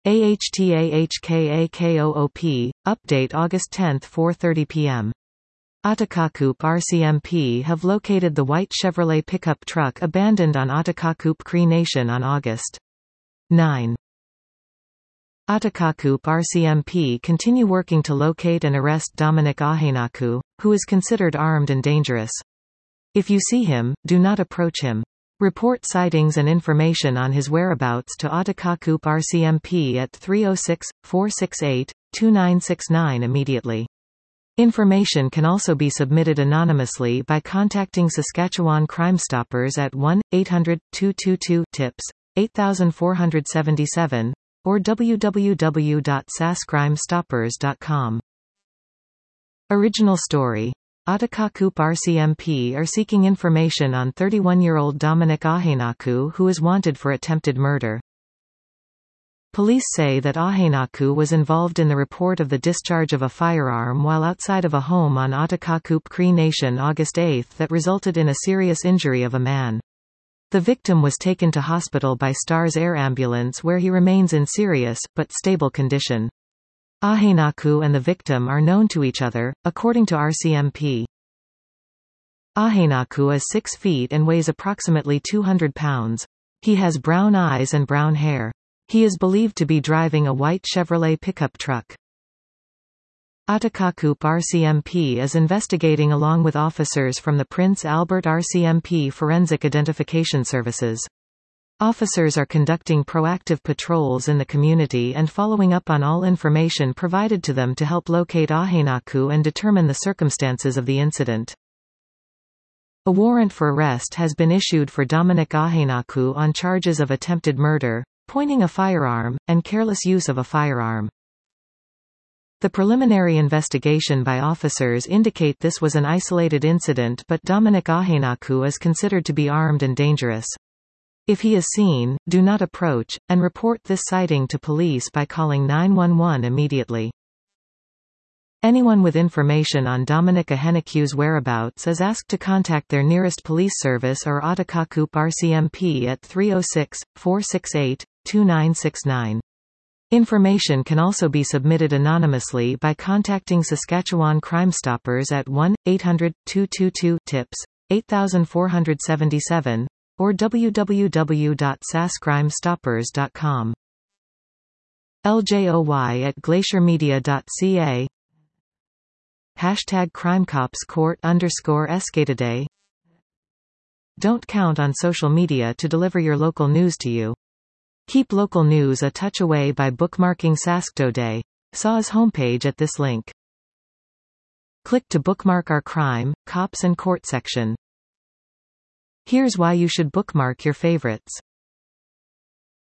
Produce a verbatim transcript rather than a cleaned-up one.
AHTAHKAKOOP, update August tenth four thirty p m Otakakup R C M P have located the white Chevrolet pickup truck abandoned on Otakakup Cree Nation on August ninth. Otakakup R C M P continue working to locate and arrest Dominic Ahenaku, who is considered armed and dangerous. If you see him, do not approach him. Report sightings and information on his whereabouts to Otakakup R C M P at three oh six, four six eight, two nine six nine immediately. Information can also be submitted anonymously by contacting Saskatchewan Crime Stoppers at one eight hundred, two two two, TIPS, eight four seven seven, or w w w dot sas crime stoppers dot com. Original story. Otakakup R C M P are seeking information on thirty-one-year-old Dominic Ahenaku, who is wanted for attempted murder. Police say that Ahenaku was involved in the report of the discharge of a firearm while outside of a home on Otakakup Cree Nation August eighth that resulted in a serious injury of a man. The victim was taken to hospital by STARS Air Ambulance where he remains in serious, but stable condition. Ahenaku and the victim are known to each other, according to R C M P. Ahenaku is six feet and weighs approximately two hundred pounds. He has brown eyes and brown hair. He is believed to be driving a white Chevrolet pickup truck. Otakakup R C M P is investigating along with officers from the Prince Albert R C M P Forensic Identification Services. Officers are conducting proactive patrols in the community and following up on all information provided to them to help locate Ahenaku and determine the circumstances of the incident. A warrant for arrest has been issued for Dominic Ahenaku on charges of attempted murder, pointing a firearm, and careless use of a firearm. The preliminary investigation by officers indicate this was an isolated incident, but Dominic Ahenaku is considered to be armed and dangerous. If he is seen, do not approach, and report this sighting to police by calling nine one one immediately. Anyone with information on Dominic Ahenaku's whereabouts is asked to contact their nearest police service or Otakakup R C M P at three oh six, four six eight, two nine six nine. Information can also be submitted anonymously by contacting Saskatchewan Crime Stoppers at one eight hundred, two two two, TIPS, eight four seven seven, or w w w dot sas crime stoppers dot com. L J O Y at glaciermedia dot c a. Hashtag CrimeCopsCourt underscore Escataday. Don't count on social media to deliver your local news to you. Keep local news a touch away by bookmarking Saskatoday. S A W's homepage at this link. Click to bookmark our crime, cops and court section. Here's why you should bookmark your favorites.